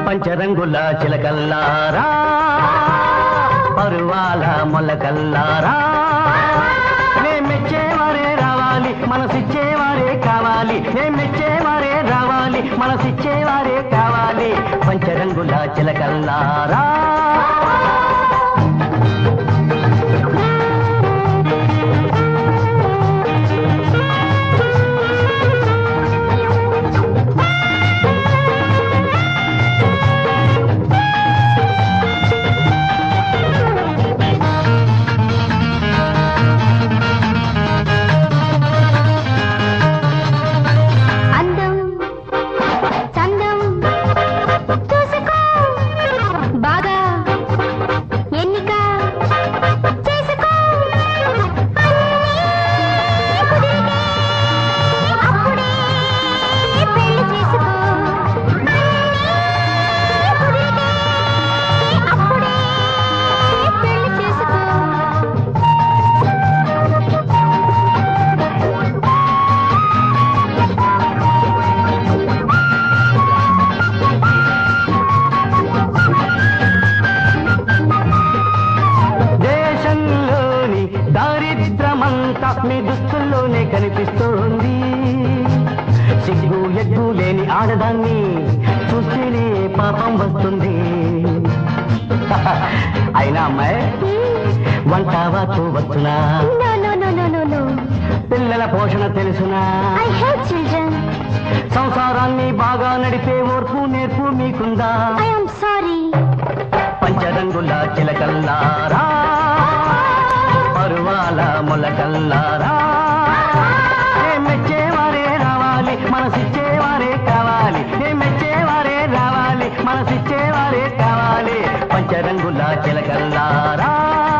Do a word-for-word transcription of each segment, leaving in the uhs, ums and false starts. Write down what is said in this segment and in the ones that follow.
పంచరంగుల చిలకల్లారా పరువాల మొలకల్లారా నే మెచ్చేవారే రావాలి మనసిచ్చేవారే కావాలి నే మెచ్చేవారే రావాలి మనసిచ్చేవారే కావాలి పంచరంగుల చిలకల్లారా మీ దుస్తుల్లోనే కనిపిస్తోంది సిగ్గు ఎగ్గు లేని ఆడదాన్ని చూస్తేనే పాపం వస్తుంది అయినా అమ్మాయి వంట వాచు వచ్చునా పిల్లల పోషణ తెలుసునా సంసారాన్ని బాగా నడిపే ఓర్పు నేర్పు మీకుందా పంచరంగుల చిలకల్లారా పరువాల మొలకల్లారా నే మెచ్చేవారే రావాలి మనసిచ్చేవారే కావాలి నే మెచ్చేవారే రావాలి మనసిచ్చేవారే కావాలి పంచరంగుల చిలకల్లారా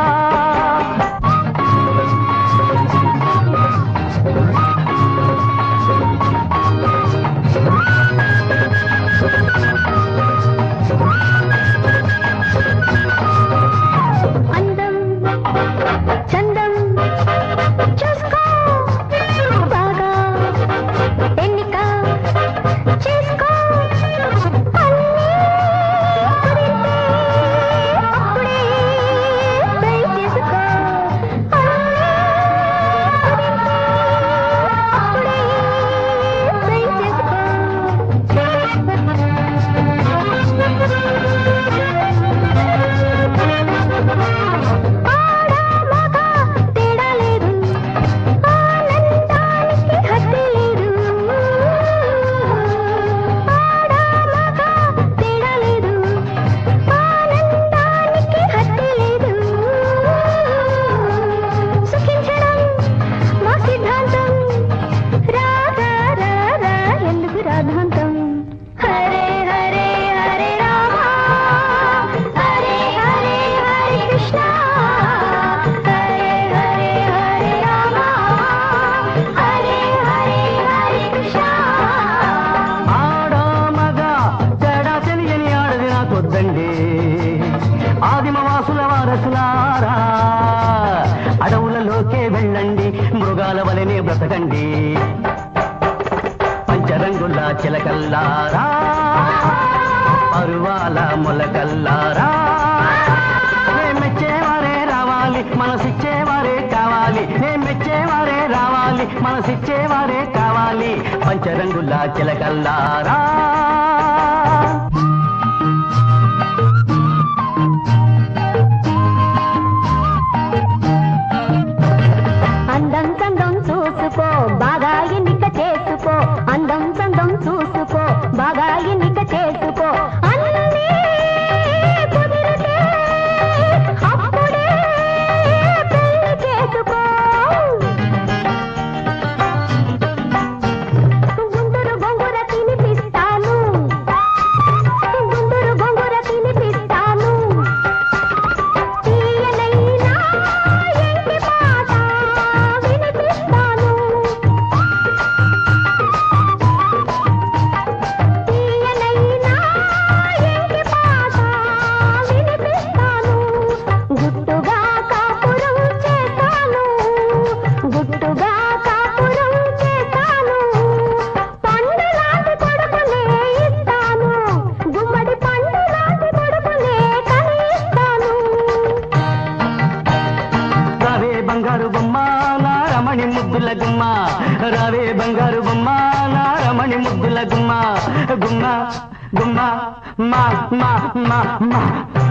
ఆదిమవాసుల వారసులారా అడవులలోకే వెళ్ళండి మృగాల వలనే బ్రతకండి పంచరంగుల చిలకల్లారా పరువాల మొలకల్లారా నే మెచ్చేవారే రావాలి మనసిచ్చేవారే కావాలి నే మెచ్చేవారే రావాలి మనసిచ్చేవారే కావాలి పంచరంగుల చిలకల్లారా బాగా ఎన్నిక చేసుకో అందం చందం చూసుకో బాగా ఎన్నిక చేసుకో అన్నీ కుదిరితే అప్పుడే పెళ్లి చేసుకో గుంటూరు గొంగుర తినిపిస్తా గుమ్మ రావే బంగారు బొమ్మ నా రమణి ముద్దుల గుమ్మ గుమ్మ గుమ్మ మా మా మా మా